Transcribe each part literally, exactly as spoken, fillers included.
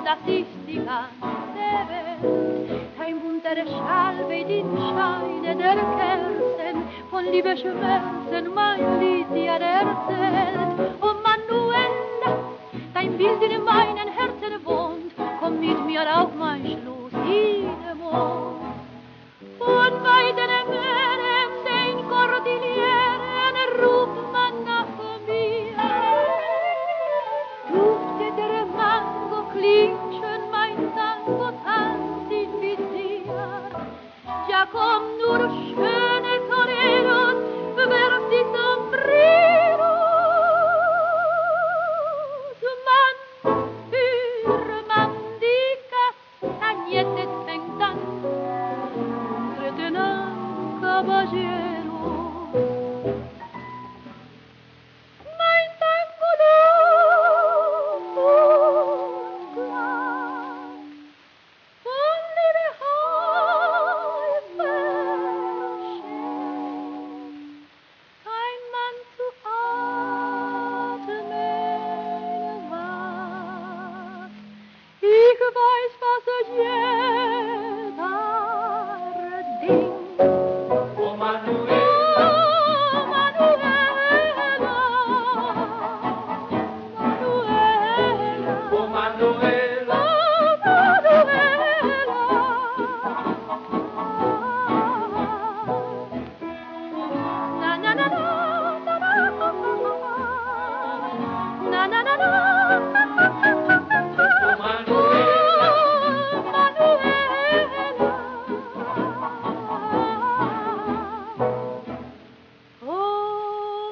das ist die ganze Welt. Kein bunter Schal weht im Scheine der Kerzen, von Liebe Schmerzen mein Lied dir erzählt. Oh Manuela, dein Bild in meinem Herzen wohnt, komm mit mir auf mein Schloss in den Mond. Und bei den Meeren, den Kordilleren, ruft man nach mir. Duftet der Mango, klingt schön mein Tango, tanzt in Visier. Ja, komm nur, schöne Toreros, bewerf die Sombreros. Man, für man die Castagnettes fängt an, caballero, mein tango dulce und klar, von Liebe halb verschenkt, kein Mann zu atmen wagt. Ich weiß, was jeder denkt. Oh Manuela, Oh Manuela, Manuela, oh Manuela, oh Manuela. Na na na na na na na na na. oh Manuela, Oh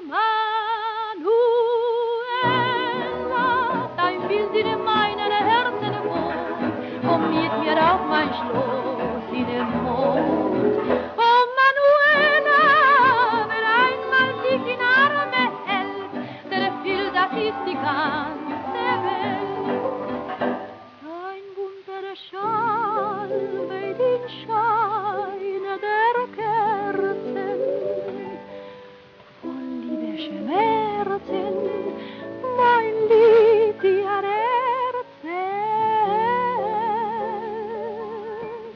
Manuela, dein Bild in meinen Herzen wohnt, komm mit mir auf mein Schloss in den Mond. Oh Manuela, wer einmal dich in Arme hält, der fühlt, das ist die ganze Welt. Ein bunter Schal weht im Scheine der Kerzen, von Liebe Schmerzen mein Lied dir erzählt.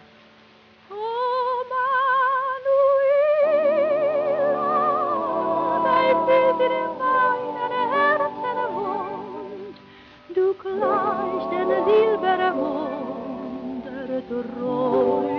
Oh Manuela, dein Bild in meinen Herzen wohnt, du gleichst den Silbermond der Treue.